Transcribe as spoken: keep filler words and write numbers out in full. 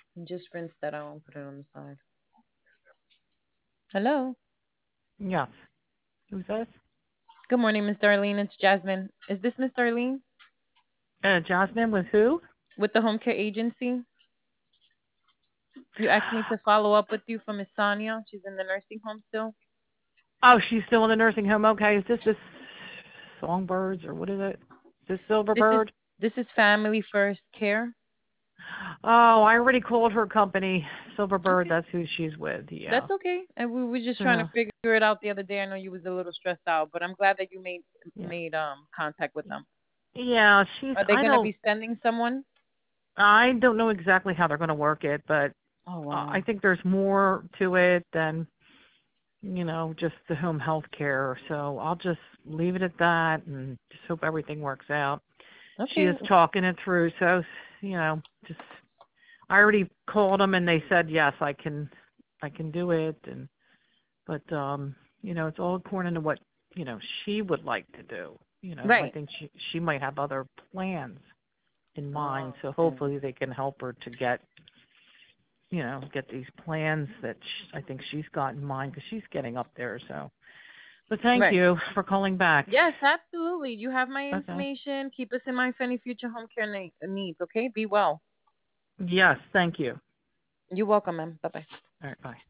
And just rinse that out and put it on the side. Hello. Yes. Who's this? Good morning, Miss Darlene. It's Jasmine. Is this Miss Darlene Uh, Jasmine with who? with the home care agency? You asked me to follow up with you for Miss Sonia. She's in the nursing home still. Oh, she's still in the nursing home. Okay, is this this Songbirds or what is it? Is this This is Silverbird? this is Family First Care. Oh, I already called her company. Silverbird, Okay. that's who she's with. Yeah. That's okay. And we were just trying to Yeah. figure it out the other day. I know you was a little stressed out, but I'm glad that you made Yeah. made um contact with them. Yeah, she's Are they I gonna don't be sending someone? I don't know exactly how they're going to work it, but Oh uh, wow. I think there's more to it than, you know, just the home health care. So I'll just leave it at that and just hope everything works out. She Okay. is talking it through, so, you know, just I already called them and they said yes, I can I can do it, and but um, you know, it's all according to what, you know, she would like to do. You know, I Right. think she she might have other plans in mind, Oh, so okay. hopefully they can help her to get, you know, get these plans that sh I think she's got in mind because she's getting up there. So, but thank Right. you for calling back. Yes, absolutely. You have my Okay. information. Keep us in mind for any future home care ne- needs. Okay. Be well. Yes, thank you. You're welcome, ma'am. Bye bye. All right, bye.